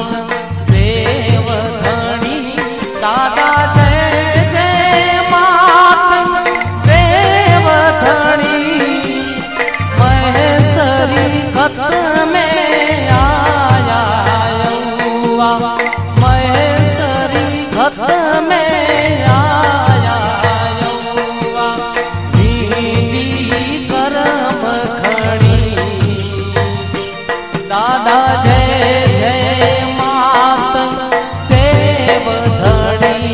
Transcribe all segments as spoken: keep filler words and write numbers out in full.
देव धणी दादा जय जय मात देव धणी महेश्वरी खत में आया यौवा महेश्वरी खत में आया यौवा दीदी करम खड़ी दादा जय जय मात देव धणी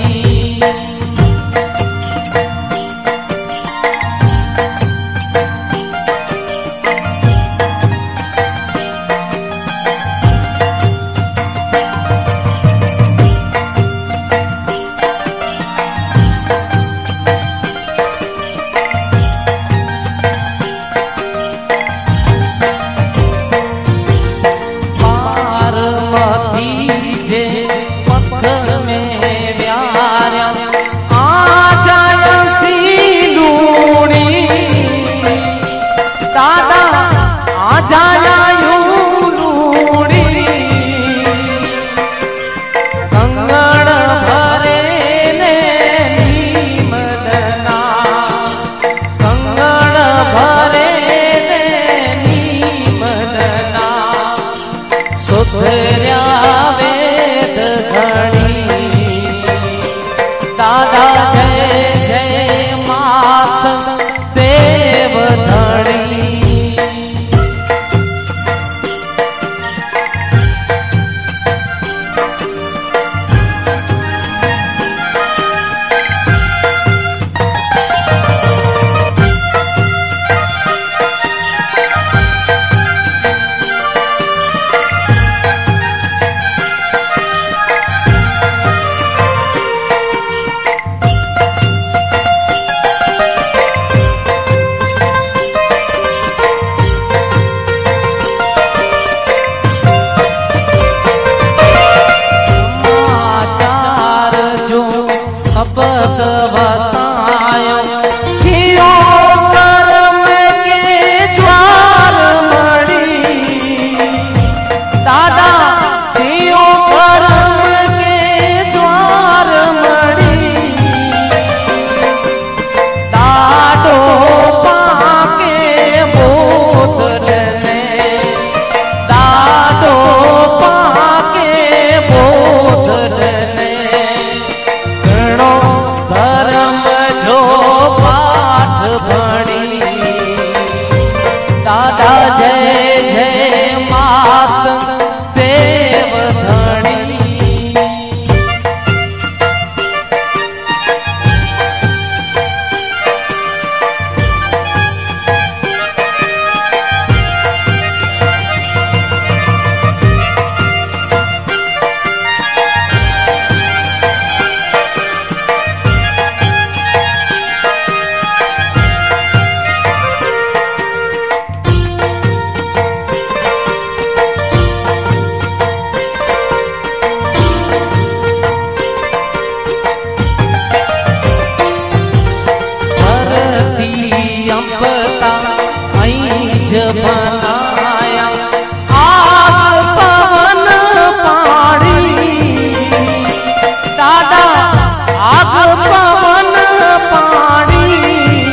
वेद घड़ी दादा जय जय मात देव धणी शब्द बतायो जियो कर्म के ज्वार मणि दादा जियो कर्म के ज्वार मणि दादो पाके बोध ने दादो पाके बोध ने धर्म जो पाठ भणी दादा जय जय मात देव धणी बनाया आग पवन पानी दादा आग पवन पानी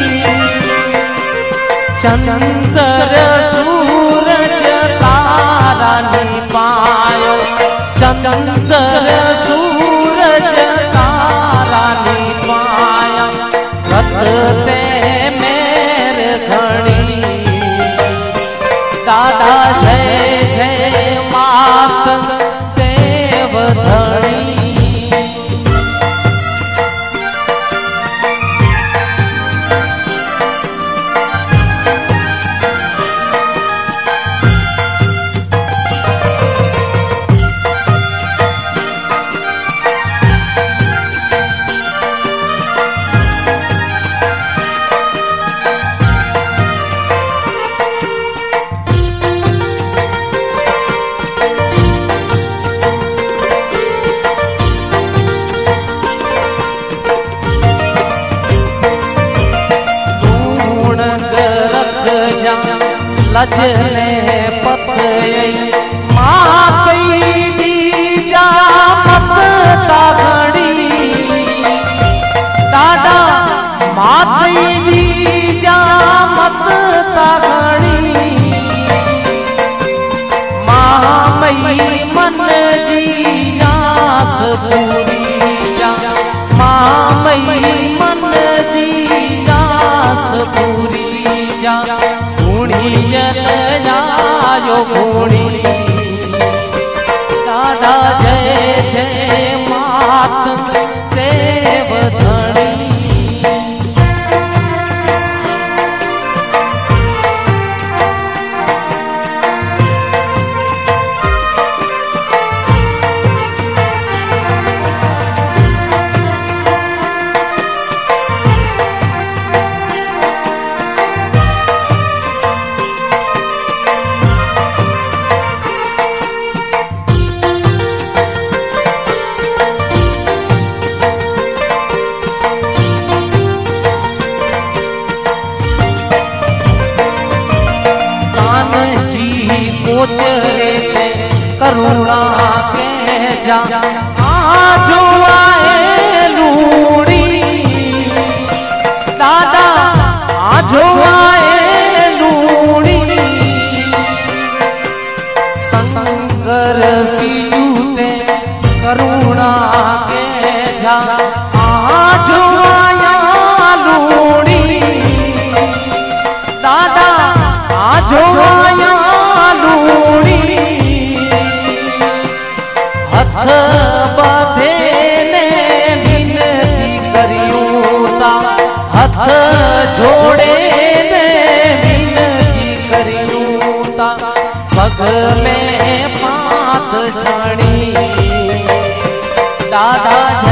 चंद्र सूरज तारा नहीं पायो चंद्र सूरज तारा नहीं पाया रखते मेरे घड़ी दादा जय जय मात देव धणी लजने पत माँ कई दी जी आस पूरी जा, मामई मन जी आस पूरी जा। गुणियन जायो गुणी दादा जय जय मात देव धणी। करुणा के जा आजो आए लूड़ी दादा आजो आए लूड़ी। संगर सीते करुणा के जा आजो आया लूड़ी दादा आजो आया लूड़ी। हथ बधे ने विनती करियूं ता, हथ जोड़े ने विनती करियूं ता। पग में पात छणी दादा